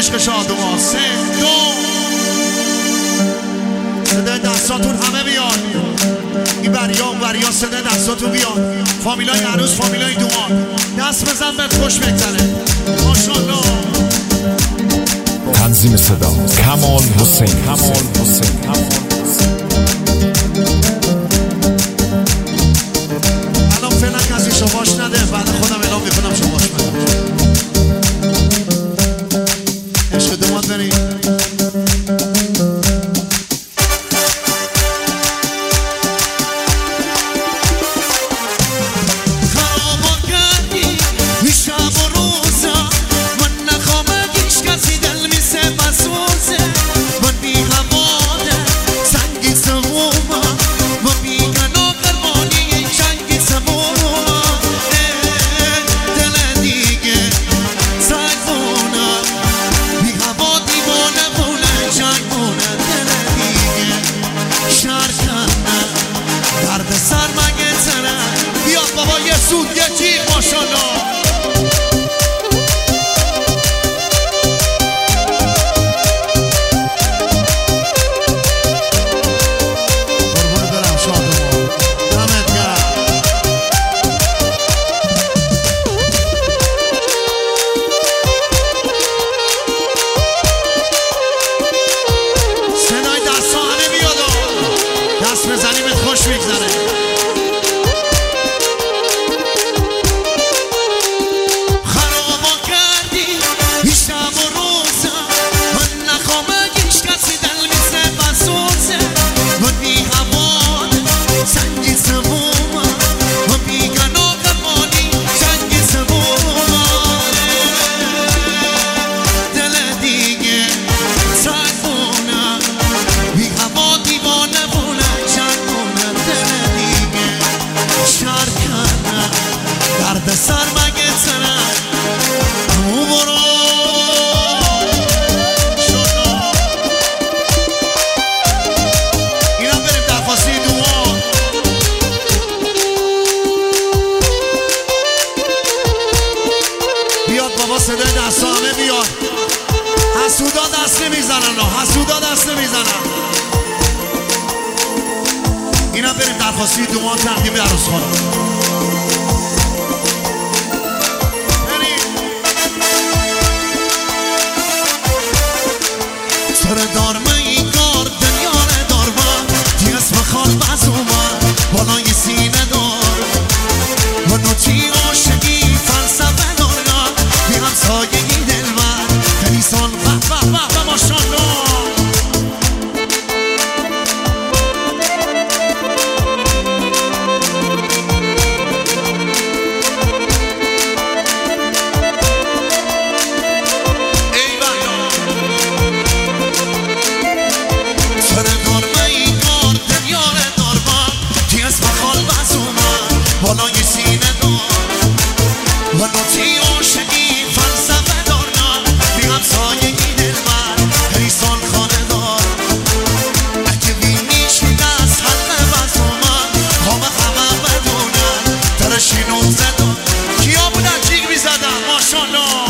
عشق شادوما 3 2 صدای دستاتون همه بیاد. این بریا صدای دستاتون بیاد. فامیلای عروس فامیلای دومان دست بزن بهت خوش بگذره. ماشاءالله. تنظیم صدا کمال حسین. الان فعلا کسی شماش نده، بعد خودم اعلام میکنم شماش بده. عشق دومان بریم. سود یه جیغ ماشاءالله. قربون برم شادوما دمت گرم. صدای دستا همه بیاد دست بزنیمت خوش میگذره. سر مگه تنم او برو شده. اینم بریم درخواستی دوان. بیاد بابا صدای دستا همه بیاد. حسودا دست نمیزنن، حسودا دست نمیزنن. اینم بریم درخواستی دوان تقدیم عروس خانم. سر دار می کار دنیا دار با تی اسم خال بازوما بالای سینه دار و نوچی عاشقی فلسفه دار بی همسایگی دلبر کنیسان به ماشاءالله. بالای سینه دار و نوچی عاشقی فلسفه دار بی همسایگی دلبر هریسان خانه دار. اگه بینیشی دست حلقه بزومن خواب همه بدونن ترشی نوزه دار. کیا بودن جیگ میزدن ماشاءالله.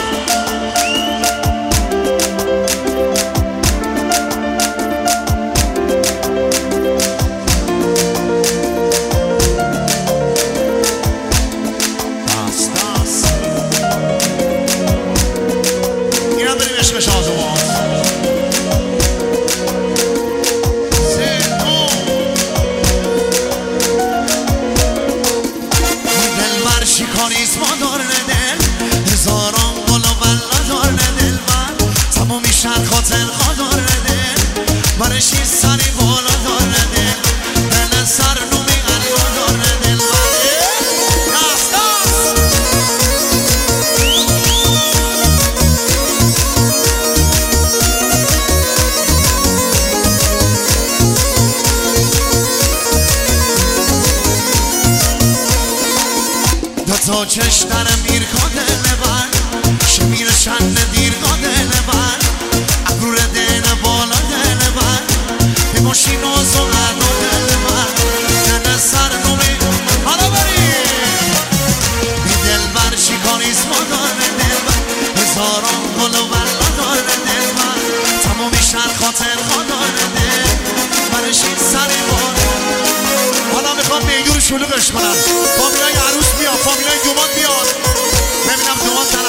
کاریسما دار ندل هزاران گل و بلا دار ندل من تمامی شهر خاطر خدار ندل برشی سری بالا دار ندل دل سر نومی الوا دار ندل تا چشتر میر دل من شمیر شن دیر دل من ابرور دل بالا دل من به ماشین و زغن دل من دل سر نومی حالا بریم بی دل بر شکاریز مدار دل من هزاران گل و بلا خاطر خدا نده منش این سری بار. حالا میخوام میدون شلوغش کنم، فامیلای عروس بیاد، فامیلای دومان بیاد، ببینم دومان